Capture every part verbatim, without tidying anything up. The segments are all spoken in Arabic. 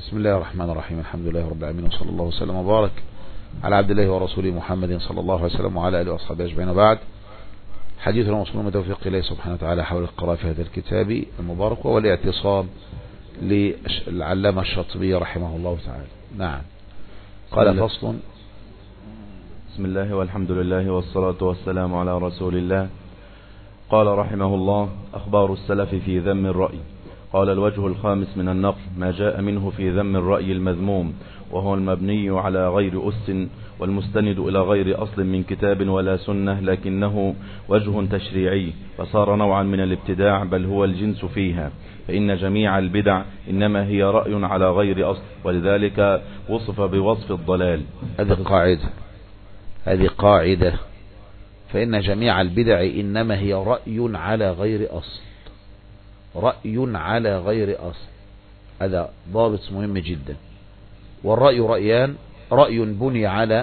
بسم الله الرحمن الرحيم. الحمد لله رب العالمين، وصلى الله وسلم وبارك على عبد الله ورسوله محمد صلى الله عليه وسلم وعلى آله وأصحابه أجمعين. بعد، حديثنا وصلنا من توفيق الله سبحانه وتعالى حول القراءة في هذا الكتاب المبارك والاعتصام للعلامة الشاطبي رحمه الله تعالى. نعم. قال فصل. بسم الله والحمد لله والصلاة والسلام على رسول الله. قال رحمه الله: أخبار السلف في ذم الرأي. قال: الوجه الخامس من النقل ما جاء منه في ذم الرأي المذموم، وهو المبني على غير أس والمستند إلى غير أصل من كتاب ولا سنة، لكنه وجه تشريعي فصار نوعا من الابتداع، بل هو الجنس فيها، فإن جميع البدع إنما هي رأي على غير أصل، ولذلك وصف بوصف الضلال. هذه قاعدة هذه قاعدة فإن جميع البدع إنما هي رأي على غير أصل. رأي على غير أصل، هذا ضابط مهم جدا. والرأي رأيان: رأي بني على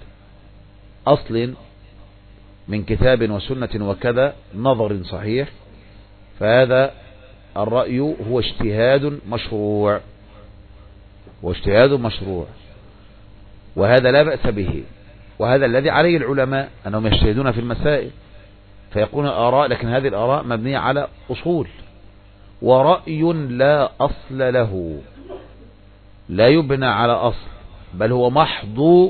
أصل من كتاب وسنة وكذا نظر صحيح، فهذا الرأي هو اجتهاد مشروع واجتهاد مشروع وهذا لا بأس به، وهذا الذي عليه العلماء أنهم يجتهدون في المسائل فيكون آراء، لكن هذه الآراء مبنية على أصول. ورأي لا أصل له، لا يبنى على أصل، بل هو محض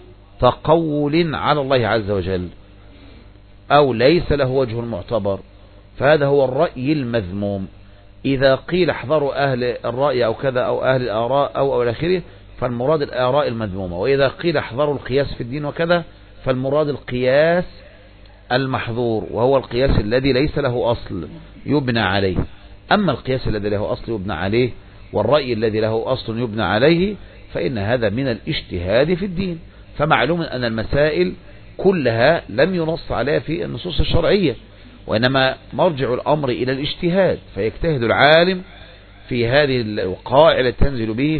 تقول على الله عز وجل، أو ليس له وجه معتبر، فهذا هو الرأي المذموم. إذا قيل احذروا أهل الرأي أو كذا أو أهل الآراء أو أو الآخره، فالمراد الآراء المذمومة. وإذا قيل احذروا القياس في الدين وكذا، فالمراد القياس المحظور، وهو القياس الذي ليس له أصل يبنى عليه. أما القياس الذي له أصل يبنى عليه والرأي الذي له أصل يبنى عليه، فإن هذا من الاجتهاد في الدين. فمعلوم أن المسائل كلها لم ينص عليها في النصوص الشرعية، وإنما مرجع الأمر إلى الاجتهاد، فيجتهد العالم في هذه الوقائع التي تنزل به،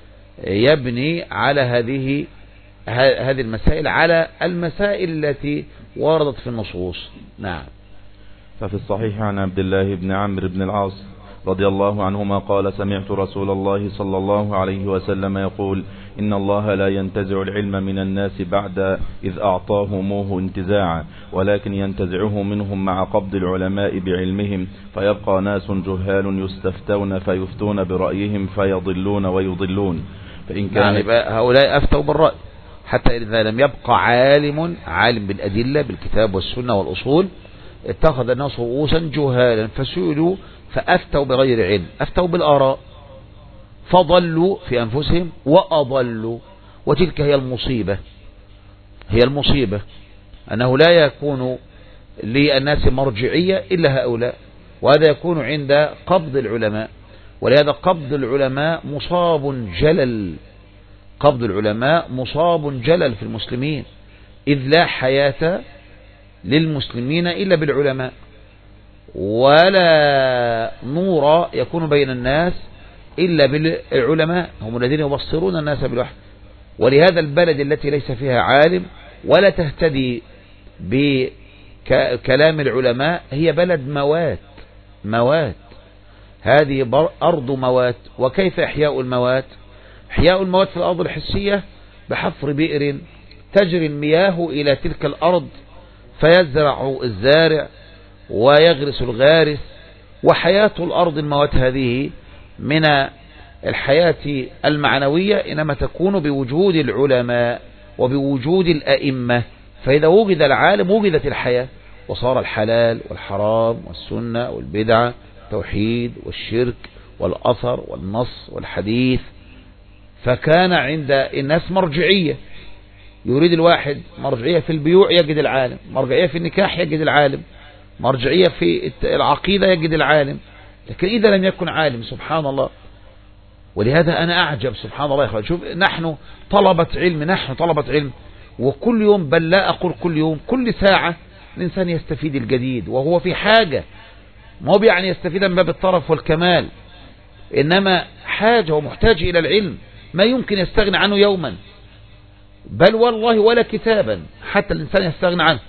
فيبني على هذه هذه المسائل على المسائل التي وردت في النصوص. نعم. ففي الصحيح عن عبد الله بن عمرو بن العاص رضي الله عنهما قال: سمعت رسول الله صلى الله عليه وسلم يقول: إن الله لا ينتزع العلم من الناس بعد إذ أعطاهموه انتزاعا، ولكن ينتزعه منهم مع قبض العلماء بعلمهم، فيبقى ناس جهال يستفتون فيفتون برأيهم فيضلون ويضلون. فإن كان يعني هؤلاء أفتوا بالرأي حتى إذا لم يبقى عالم عالم بالأدلة بالكتاب والسنة والأصول، اتخذ الناس رؤوسا جهالا فسئلوا فأفتوا بغير علم، أفتوا بالآراء فضلوا في أنفسهم وأضلوا. وتلك هي المصيبة هي المصيبة أنه لا يكون للناس مرجعية إلا هؤلاء، وهذا يكون عند قبض العلماء. ولهذا قبض العلماء مصاب جلل قبض العلماء مصاب جلل في المسلمين، إذ لا حياة للمسلمين إلا بالعلماء، ولا نور يكون بين الناس إلا بالعلماء، هم الذين يبصرون الناس بالوحي. ولهذا البلد التي ليس فيها عالم ولا تهتدي بكلام العلماء هي بلد موات موات هذه أرض موات. وكيف إحياء الموات؟ إحياء الموات في الأرض الحسية بحفر بئر تجري المياه إلى تلك الأرض، فيزرع الزارع ويغرس الغارس. وحياة الأرض الموات هذه من الحياة المعنوية إنما تكون بوجود العلماء وبوجود الأئمة. فإذا وجد العالم وجدت الحياة، وصار الحلال والحرام والسنة والبدعة، التوحيد والشرك والأثر والنص والحديث. فكان عند الناس مرجعية، يريد الواحد مرجعية في البيوع يجد العالم، مرجعية في النكاح يجد العالم، مرجعية في العقيدة يجد العالم. لكن إذا لم يكن عالم، سبحان الله. ولهذا أنا أعجب، سبحان الله يا أخوان، شوف، نحن طلبة علم نحن طلبة علم وكل يوم، بل لا أقول كل يوم، كل ساعة الإنسان يستفيد الجديد، وهو في حاجة، ما هو يعني يستفيد من باب الطرف والكمال، إنما حاجة ومحتاج إلى العلم ما يمكن يستغني عنه يوما، بل والله ولا كتابا حتى الإنسان يستغني عنه.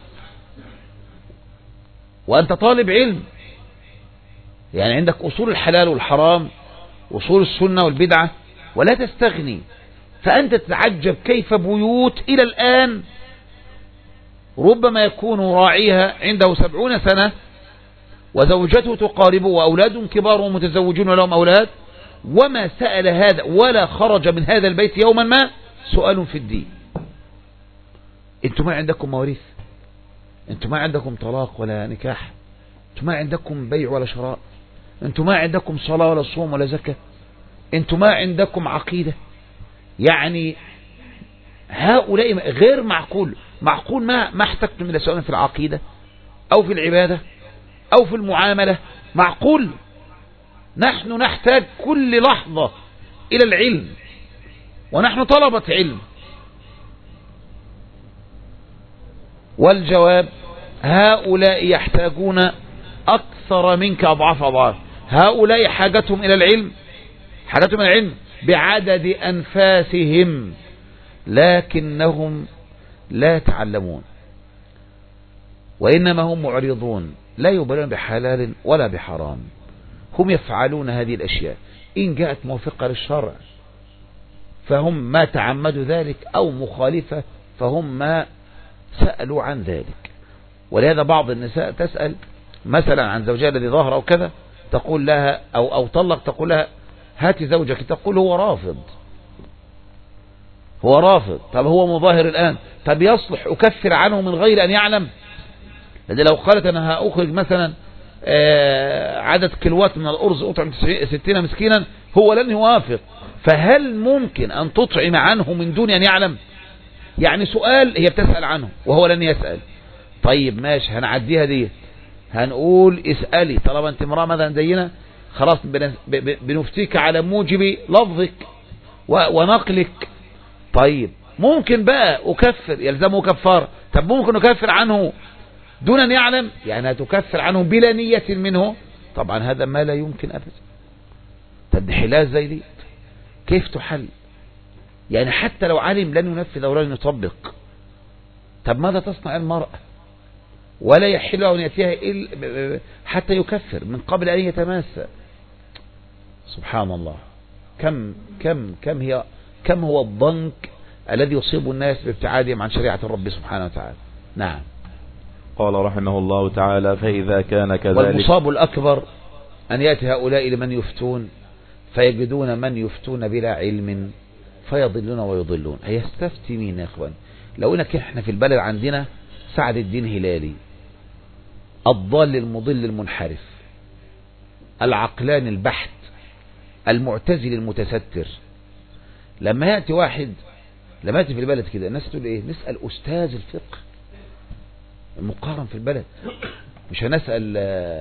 وأنت طالب علم، يعني عندك أصول الحلال والحرام، أصول السنة والبدعة، ولا تستغني. فأنت تتعجب كيف بيوت إلى الآن ربما يكون راعيها عنده سبعون سنة وزوجته تقاربه وأولاد كبار ومتزوجون لهم أولاد، وما سأل هذا ولا خرج من هذا البيت يوما ما سؤال في الدين. انتم ما عندكم مواريث، انتم ما عندكم طلاق ولا نكاح، انتم ما عندكم بيع ولا شراء، انتم ما عندكم صلاة ولا صوم ولا زكاة، انتم ما عندكم عقيدة. يعني هؤلاء غير معقول. معقول ما ما احتجتم إلى سؤال في العقيدة أو في العبادة أو في المعاملة؟ معقول؟ نحن نحتاج كل لحظة إلى العلم، ونحن طلبة علم. والجواب هؤلاء يحتاجون أكثر منك أضعاف أضعاف. هؤلاء حاجتهم إلى العلم، حاجتهم إلى العلم بعدد أنفاسهم، لكنهم لا يتعلمون، وإنما هم معرضون لا يبالون بحلال ولا بحرام. هم يفعلون هذه الأشياء إن جاءت موافقة للشرع فهم ما تعمدوا ذلك، أو مخالفة فهم ما سألوا عن ذلك. ولهذا بعض النساء تسأل مثلا عن زوجها الذي ظهر أو كذا، تقول لها أو, أو طلق، تقول لها هاتي زوجك، تقول هو رافض، هو رافض. طب هو مظاهر الآن، طب يصلح أكفر عنه من غير أن يعلم؟ لذلك لو قالت أنا هأخرج مثلا عدد كيلوات من الأرز أطعم ستين مسكينا، هو لن يوافق. فهل ممكن أن تطعم عنه من دون أن يعلم؟ يعني سؤال هي بتسأل عنه وهو لن يسأل. طيب ماشي، هنعديها دي، هنقول اسألي طالما انت امرأة مثلا زينا، خلاص بنفتيك على موجب لفظك ونقلك. طيب ممكن بقى أكفر، يلزمه كفار. طب ممكن أكفر عنه دون أن يعلم؟ يعني هتكفر عنه بلا نية منه؟ طبعا هذا ما لا يمكن أبدا. طب حلال زي دي كيف تحل؟ يعني حتى لو علم لن ينفذ أو لن يطبق. طب ماذا تصنع المرأة؟ ولا يحل أن يأتيها حتى يكفر من قبل أن يتماسى. سبحان الله. كم كم كم هي كم هو الضنك الذي يصيب الناس بابتعادهم عن شريعة الرب سبحانه وتعالى. نعم. قال رحمه الله تعالى: فإذا كان كذلك. والمصاب الأكبر أن يأتي هؤلاء لمن يفتون فيجدون من يفتون بلا علم فيضلون ويضلون. هيستفتي مين يا اخوان؟ لو انك احنا في البلد عندنا سعد الدين هلالي، الضال المضل المنحرف، العقلان البحت، المعتزل المتستر، لما يأتي واحد، لما يأتي في البلد كده الناس تقول ايه؟ نسأل أستاذ الفقه المقارن في البلد، مش هنسأل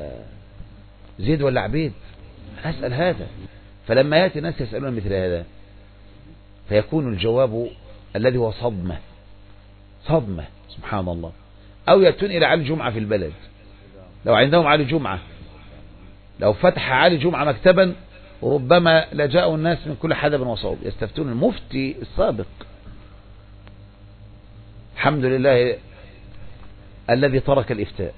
زيد ولا عبيد، هنسأل هذا. فلما يأتي الناس يسألون مثل هذا فيكون الجواب الذي هو صدمة صدمة سبحان الله. أو يأتون إلى علي جمعة في البلد، لو عندهم علي جمعة، لو فتح علي جمعة مكتبا ربما لجاءوا الناس من كل حدب وصوب يستفتون المفتي السابق، الحمد لله الذي ترك الإفتاء.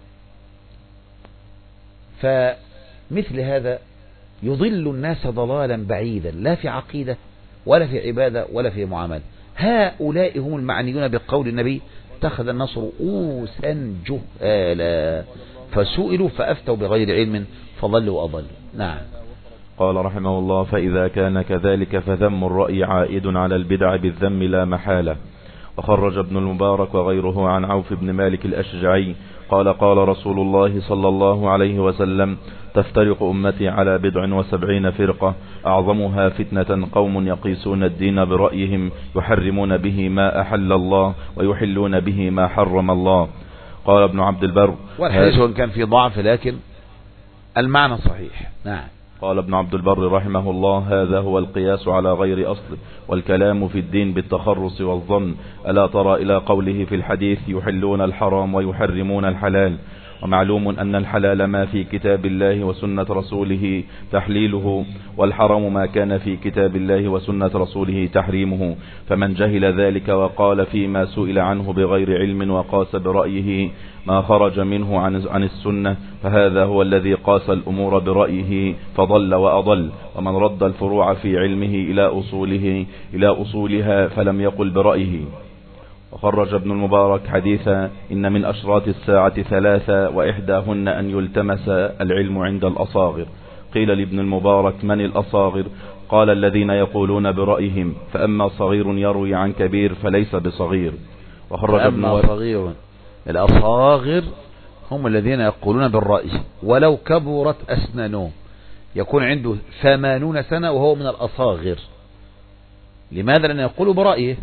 فمثل هذا يضل الناس ضلالا بعيدا، لا في عقيدة ولا في عبادة ولا في معاملة. هؤلاء هم المعنيون بقول النبي: اتخذ الناس رؤوسا جهالا فسئلوا فأفتوا بغير علم فضلوا وأضلوا. نعم. قال رحمه الله: فإذا كان كذلك فذم الرأي عائد على البدع بالذم لا محالة. وخرج ابن المبارك وغيره عن عوف بن مالك الأشجعي قال: قال رسول الله صلى الله عليه وسلم: تفترق أمتي على بضع وسبعين فرقة، أعظمها فتنة قوم يقيسون الدين برأيهم، يحرمون به ما أحل الله ويحلون به ما حرم الله. قال ابن عبد البر: والحديث وإن كان في ضعف لكن المعنى صحيح. نعم. قال ابن عبد البر رحمه الله: هذا هو القياس على غير أصل، والكلام في الدين بالتخرص والظن. ألا ترى إلى قوله في الحديث: يحلون الحرام ويحرمون الحلال. ومعلوم أن الحلال ما في كتاب الله وسنة رسوله تحليله، والحرام ما كان في كتاب الله وسنة رسوله تحريمه. فمن جهل ذلك وقال فيما سئل عنه بغير علم وقاس برأيه ما خرج منه عن عن السنة، فهذا هو الذي قاس الأمور برأيه فضل وأضل. ومن رد الفروع في علمه إلى أصوله إلى أصولها فلم يقل برأيه. وخرج ابن المبارك حديثا: إن من أشراط الساعة ثلاثة وإحداهن أن يلتمس العلم عند الأصاغر. قيل لابن المبارك: من الأصاغر؟ قال: الذين يقولون برأيهم، فأما صغير يروي عن كبير فليس بصغير. وخرج ابن أما صغير، الأصاغر هم الذين يقولون بالرأي ولو كبرت أسنانهم، يكون عنده ثمانون سنة وهو من الأصاغر. لماذا؟ لأن يقولوا برأيه.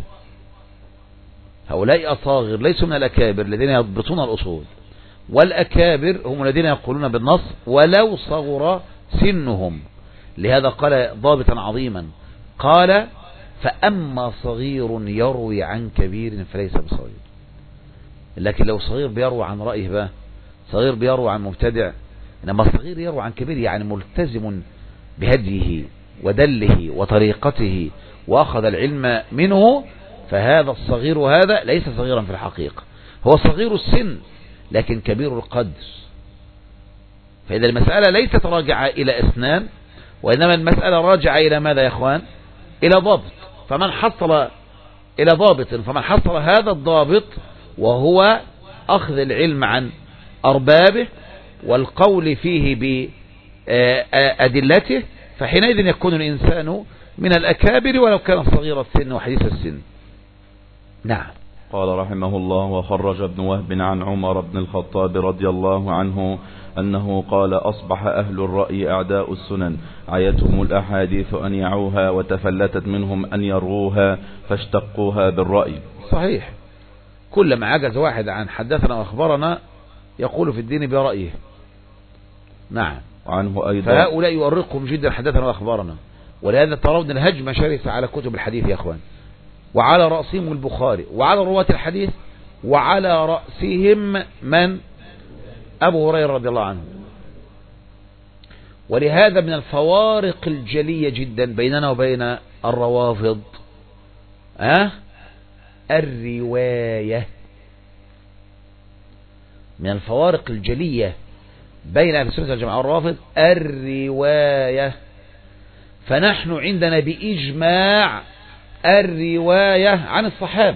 هؤلاء أصاغر ليسوا من الأكابر الذين يضبطون الأصول، والأكابر هم الذين يقولون بالنص ولو صغر سنهم. لهذا قال ضابطا عظيما، قال: فأما صغير يروي عن كبير فليس بصغير. لكن لو صغير بيروي عن رأيه بقى، صغير بيروي عن مبتدع، إنما صغير يروي عن كبير يعني ملتزم بهديه ودله وطريقته وأخذ العلم منه، فهذا الصغير هذا ليس صغيرا في الحقيقة، هو صغير السن لكن كبير القدر. فإذا المسألة ليست راجعة إلى أسنان، وإنما المسألة راجعة إلى ماذا يا أخوان؟ إلى ضابط. فمن حصل إلى ضابط، فمن حصل هذا الضابط وهو أخذ العلم عن أربابه والقول فيه بأدلته، فحينئذ يكون الإنسان من الأكابر ولو كان صغير السن وحديث السن. نعم. قال رحمه الله: وخرج ابن وهب عن عمر بن الخطاب رضي الله عنه أنه قال: أصبح أهل الرأي أعداء السنن، عيتهم الأحاديث أن يعوها وتفلتت منهم أن يروها فاشتقوها بالرأي. صحيح، كلما عجز واحد عن حدثنا وأخبرنا يقول في الدين برأيه. نعم. وعنه أيضا: فهؤلاء يؤرقهم جدا حدثنا وأخبرنا، ولهذا ترون الهجمة شرسة على كتب الحديث يا أخوان، وعلى رأسهم البخاري وعلى رواة الحديث، وعلى رأسهم من؟ أبو هريرة رضي الله عنه. ولهذا من الفوارق الجلية جدا بيننا وبين الروافض أه؟ الرواية. من الفوارق الجلية بين أهل السنة والجماعة والروافض الرواية. فنحن عندنا بإجماع الرواية عن الصحابة،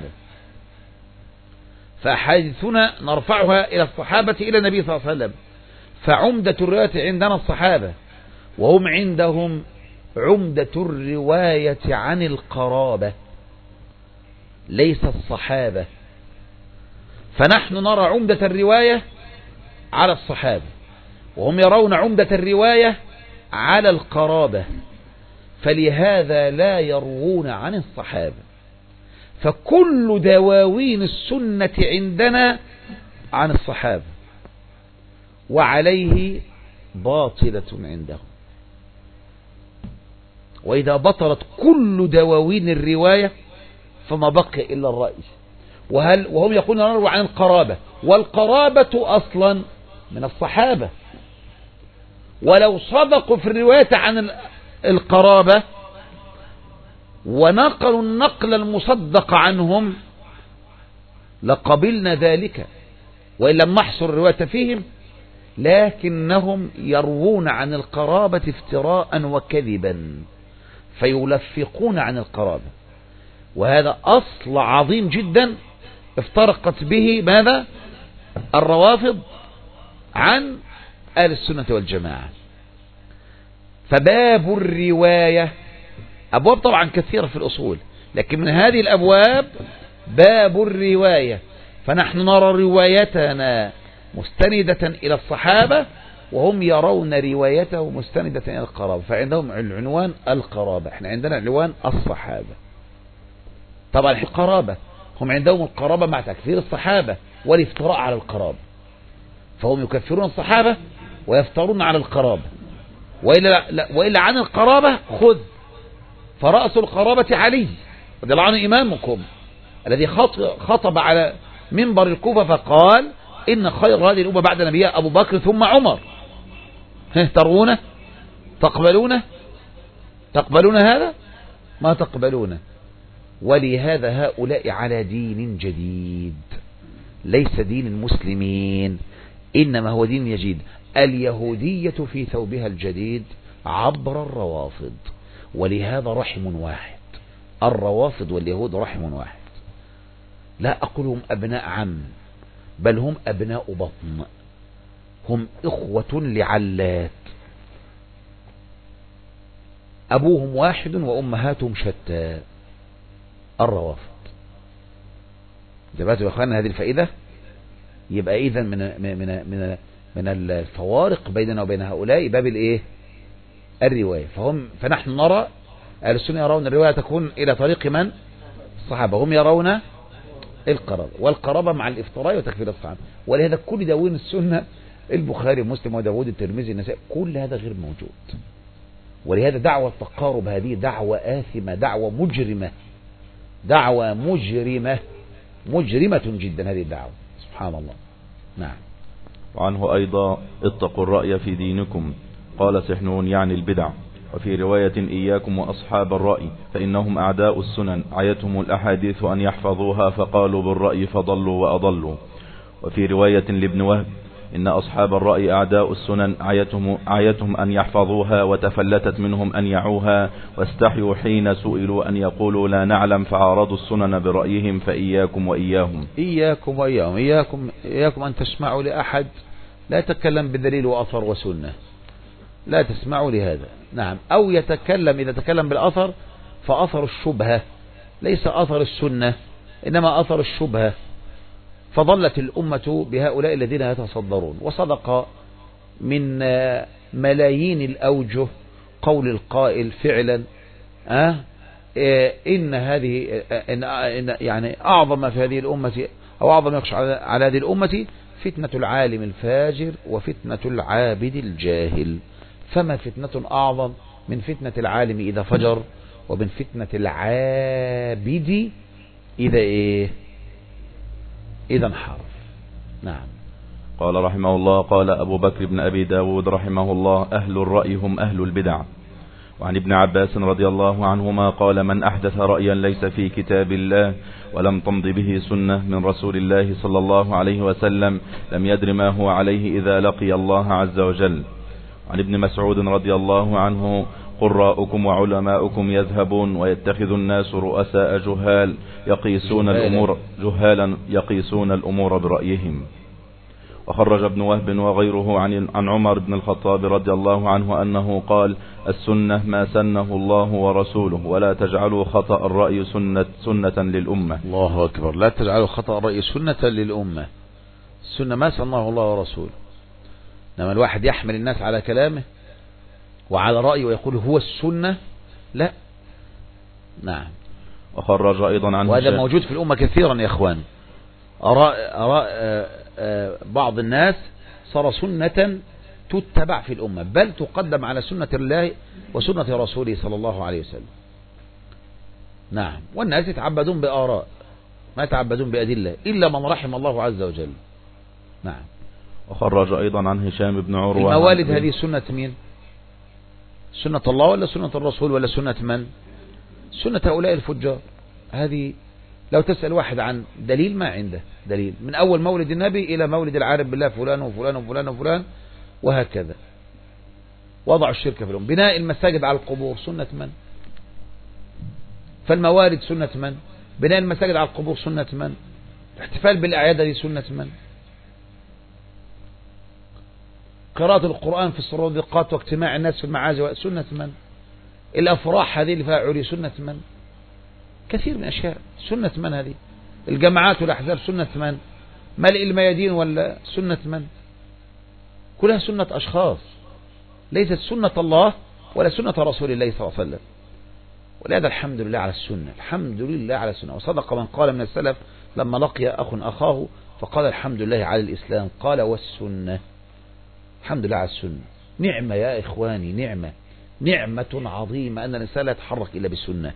فحديثنا نرفعها إلى الصحابة إلى النبي صلى الله عليه وسلم. فعمدة الرواية عندنا الصحابة، وهم عندهم عمدة الرواية عن القرابة ليس الصحابة. فنحن نرى عمدة الرواية على الصحابة، وهم يرون عمدة الرواية على القرابة، فلهذا لا يروون عن الصحابة. فكل دواوين السنة عندنا عن الصحابة، وعليه باطلة عندهم. وإذا بطلت كل دواوين الرواية فما بقي إلا الرأي. وهل وهم يقولون نروي عن القرابة، والقرابة أصلا من الصحابة، ولو صدقوا في الرواية عن القرابة ونقلوا النقل المصدق عنهم لقبلنا ذلك، وإن لم نحصر الرواية فيهم، لكنهم يروون عن القرابة افتراء وكذبا فيلفقون عن القرابة. وهذا أصل عظيم جدا افترقت به ماذا؟ الروافض عن أهل السنة والجماعة. فباب الرواية أبواب طبعا كثيرة في الأصول، لكن من هذه الأبواب باب الرواية. فنحن نرى روايتنا مستندة إلى الصحابة، وهم يرون روايته مستندة إلى القرابة، فعندهم العنوان القرابة، احنا عندنا عنوان الصحابة. طبعا القرابة هم عندهم القرابة مع تكفير الصحابة والافتراء على القرابة، فهم يكفرون الصحابة ويفترون على القرابة. وإلا, لا وإلا عن القرابة خذ، فرأس القرابة علي رضي الله عنه إمامكم الذي خطب على منبر الكوفة فقال: إن خير هذه الأمة بعد نبيها أبو بكر ثم عمر. ترونه تقبلونه تقبلون هذا؟ ما تقبلونه. ولهذا هؤلاء على دين جديد ليس دين المسلمين، إنما هو دين جديد. اليهودية في ثوبها الجديد عبر الروافض، ولهذا رحم واحد. الروافض واليهود رحم واحد. لا أقول هم أبناء عم، بل هم أبناء بطن، هم إخوة لعلات، أبوهم واحد وأمهاتهم شتى. الروافض. انتبهتوا يا أخوانا هذه الفائدة؟ يبقى إذا من من من من الفوارق بيننا وبين هؤلاء باب الإيه؟ الرواية. فهم فنحن نرى أهل السنة يرون الرواية تكون إلى طريق من؟ الصحابة. هم يرون القرابة، والقرابة مع الافتراء وتكفير الصحابة. ولهذا كل دواوين السنة البخاري ومسلم وداود الترمذي النسائي كل هذا غير موجود. ولهذا دعوة التقارب هذه دعوة آثمة، دعوة مجرمة، دعوة مجرمة مجرمة جدا هذه الدعوة. سبحان الله. نعم. وعنه أيضا اتقوا الرأي في دينكم، قال سحنون يعني البدع. وفي رواية إياكم وأصحاب الرأي فإنهم أعداء السنن، عيتهم الأحاديث أن يحفظوها فقالوا بالرأي فضلوا وأضلوا. وفي رواية لابن وهب إن أصحاب الرأي أعداء السنن، عيتهم, عيتهم أن يحفظوها وتفلتت منهم أن يعوها، واستحيوا حين سئلوا أن يقولوا لا نعلم فعارضوا السنن برأيهم، فإياكم وإياهم. إياكم وإياهم. إياكم, إياكم أن تسمعوا لأحد لا يتكلم بدليل وأثر وسنة، لا تسمعوا لهذا. نعم. أو يتكلم إذا تكلم بالأثر فأثر الشبهة ليس أثر السنة، إنما أثر الشبهة. فظلت الأمة بهؤلاء الذين يتصدرون. وصدق من ملايين الأوجه قول القائل فعلا أه إن هذه إن يعني أعظم ما في هذه الأمة أو أعظم ما يخشى على هذه الأمة فتنة العالم الفاجر وفتنة العابد الجاهل. فما فتنة أعظم من فتنة العالم إذا فجر، ومن فتنة العابد إذا إيه إذا انحرف. نعم. قال رحمه الله قال أبو بكر بن أبي داود رحمه الله أهل الرأي هم أهل البدع. وعن ابن عباس رضي الله عنهما قال من أحدث رأيا ليس في كتاب الله ولم تمض به سنة من رسول الله صلى الله عليه وسلم لم يدر ما هو عليه إذا لقي الله عز وجل. عن ابن مسعود رضي الله عنه قراؤكم وعلماؤكم يذهبون ويتخذ الناس رؤساء جهال يقيسون الأمور جهالا يقيسون الأمور برأيهم. وخرج ابن وهب وغيره عن عن عمر بن الخطاب رضي الله عنه أنه قال السنة ما سنه الله ورسوله ولا تجعلوا خطأ الرأي سنة, سنة للأمة. الله أكبر. لا تجعلوا خطأ الرأي سنة للأمة. السنة ما سنه الله ورسوله. لما الواحد يحمل الناس على كلامه وعلى رأيه ويقول هو السنة لا. نعم. وخرج أيضا عن وهذا موجود في الأمة كثيرا يا أخوان. أراء, أراء بعض الناس صار سنة تتبع في الأمة، بل تقدم على سنة الله وسنة رسوله صلى الله عليه وسلم. نعم. والناس يتعبدون بآراء ما يتعبدون بأدلة إلا من رحم الله عز وجل. نعم. وخرج أيضا عن هشام بن عروة الموالد هذه سنة مين؟ سنة الله ولا سنة الرسول ولا سنة من؟ سنة هؤلاء الفجار. هذه لو تسأل واحد عن دليل ما عنده دليل، من أول مولد النبي إلى مولد العارف بالله فلان وفلان وفلان وفلان وهكذا. وضع الشرك في الأمة. بناء المساجد على القبور سنة من؟ فالموارد سنة من؟ بناء المساجد على القبور سنة من؟ الاحتفال بالأعياد هذه سنة من؟ قراءة القرآن في الصرادقات واجتماع الناس في المعازي سنة من؟ الأفراح هذه اللي فيها عري سنة من؟ كثير من أشياء سنة من هذه؟ الجماعات والأحزاب سنة من؟ ملء الميادين ولا سنة من؟ كلها سنة أشخاص، ليست سنة الله ولا سنة رسول الله صلى الله عليه وسلم. ولهذا الحمد لله على السنة، الحمد لله على السنة. وصدق من قال من السلف لما لقي أخ أخاه فقال الحمد لله على الإسلام، قال والسنة. الحمد لله على السنة. نعمة يا إخواني، نعمة نعمة عظيمة أن الإنسان لا يتحرك إلا بالسنة.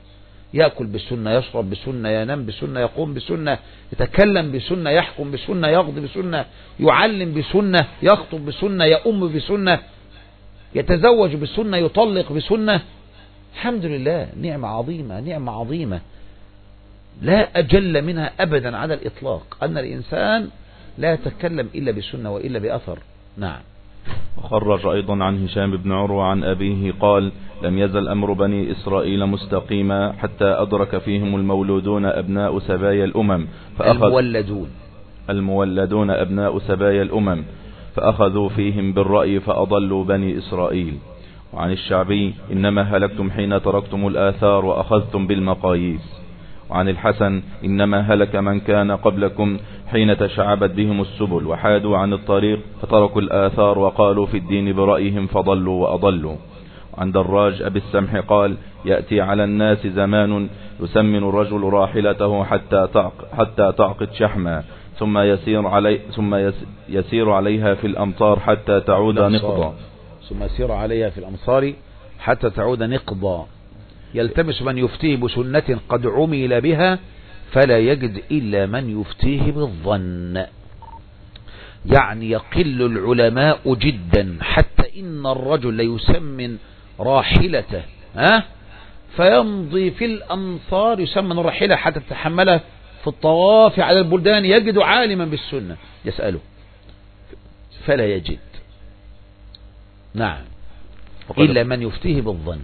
يأكل بسنة، يشرب بسنة، ينام بسنة، يقوم بسنة، يتكلم بسنة، يحكم بسنة، يقضي بسنة، يعلم بسنة، يخطب بسنة، يؤم بسنة، يتزوج بسنة، يطلق بسنة. الحمد لله، نعمة عظيمة، نعمة عظيمة لا أجل منها أبدا على الإطلاق، أن الإنسان لا يتكلم إلا بسنة وإلا بأثر. نعم. وخرج أيضا عن هشام بن عروة عن أبيه قال: لم يزل أمر بني إسرائيل مستقيما حتى أدرك فيهم المولودون أبناء سبايا الأمم فأخذ المولدون المولدون أبناء سبايا الأمم فأخذوا فيهم بالرأي فأضلوا بني إسرائيل. وعن الشعبي: إنما هلكتم حين تركتم الآثار وأخذتم بالمقاييس. وعن الحسن: إنما هلك من كان قبلكم حين تشعبت بهم السبل وحادوا عن الطريق فتركوا الآثار وقالوا في الدين برأيهم فضلوا وأضلوا. وعن دراج أبي السمح قال: يأتي على الناس زمان يسمن الرجل راحلته حتى تعق حتى تعقد شحما ثم يسير علي ثم يسير عليها في الأمطار حتى تعود نقضا ثم يسير عليها في الأمصار حتى تعود نقضا، يلتمس من يفتيه بسنة قد عمل بها فلا يجد إلا من يفتيه بالظن. يعني يقل العلماء جدا حتى إن الرجل ليسمن راحلته ها فيمضي في الأمصار يسمن الراحلة حتى تتحملها في الطواف على البلدان، يجد عالما بالسنة يسأله فلا يجد. نعم، إلا من يفتيه بالظن.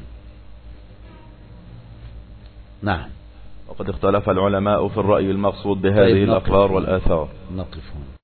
نعم. وقد اختلف العلماء في الرأي المقصود بهذه الأخبار والآثار. نقف هنا.